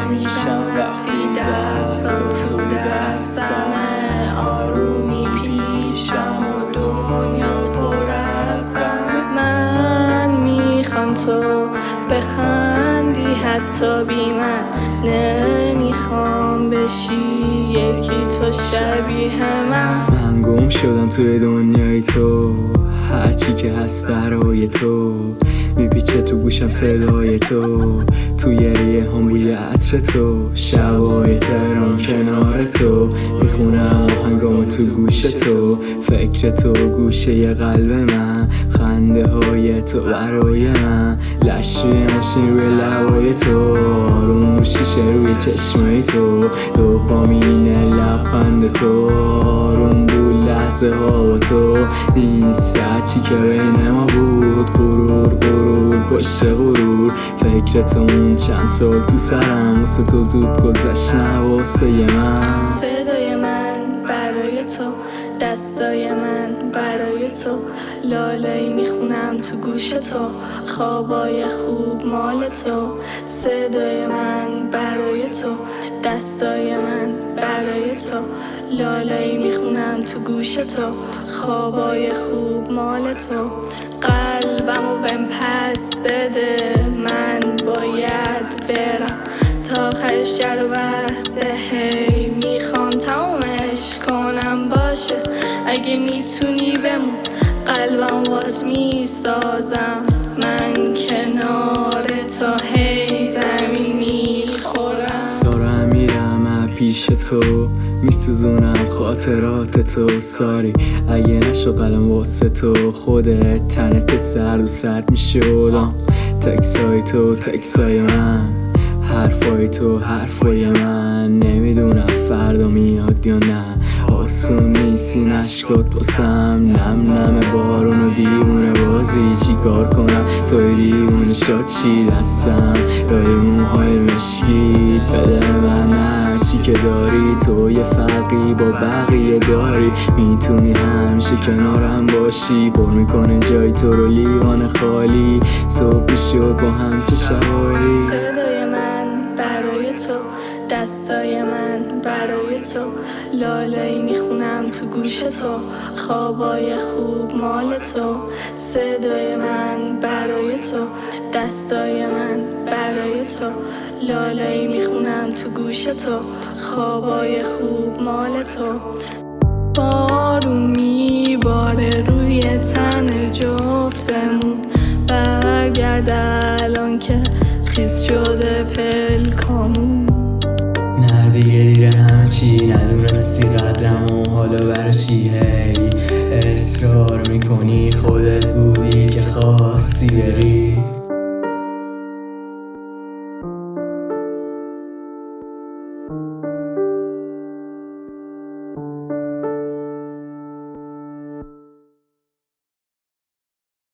میشم وقتی دستم تو دستمه، آرومی پیشم و دنیات پر از غمه. من میخوام تو بخندی حتی بی من، نمیخوام بشی یکی تو شبیه من گم شدم توی دنیای تو، هرچی که هست برای تو میپیچه تو گوشم صدای تو یه هم بوی عطر تو، شبای تهران کنار تو میخونم آهنگامو تو گوش تو، فکر تو گوشه ی قلب من، خنده های تو برای من، لشوی ماشین روی لبای تو، آروم شیشه روی چشمای تو، دوپامین لبخند تو، آروم بود لحظه ها با تو، نیست هرچی که بین ما بود، غرور پشت غرور، فکرتون چند سال تو سرم، واسه تو زود گذشت نه واسه من. صدای من برای تو، دستای من برای تو، لالایی میخونم تو گوش تو، خوابای خوب مال تو. صدای من برای تو، دستای من برای تو، لالایی میخونم تو گوش تو، خوابای خوب مال تو. قلبمو بهم پس بده، من باید برم تا آخر شهر و بسته، هی میخوام تمومش کنم باشه، اگه میتونی بمون قلبم وات میسازم، من کنار تا هی زمین میخورم. دارم میرم پیش تو، میسوزونم خاطرات تو، ساری اگه نشو قلم واسه تو، خودت تنت سرد و سرد میشدم، تکسای تو تکسای من، حرفای تو حرفای من، نمیدونم فردا میاد یا نه، آسون نیستی نشکات باسم، نم بارون و دیوونه بازی، چی کار کنم توی دیوونه شاد چی دستم، یا موهای مشکیت بده من هرچی که داری، تو یه فرقی با بقیه داری، میتونی همیشه کنارم باشی، پر میکنه جای تو رو لیوان خالی، صبح شد با هم چه شبایی. صدای من برای تو، دستای من برای تو، لالایی میخونم تو گوش تو، خوابای خوب مال تو. صدای من برای تو، دستای من برای تو، لالایی میخونم تو گوش تو، خوابای خوب مال تو. بارون میباره روی تن جفتمون، برگرد الان که خیس شده پلکامون. نه دیگه دیره همه چی، ندونستی قدرم و حالا برای چی، هی اصرار میکنی خودت بودی که خواستی بری،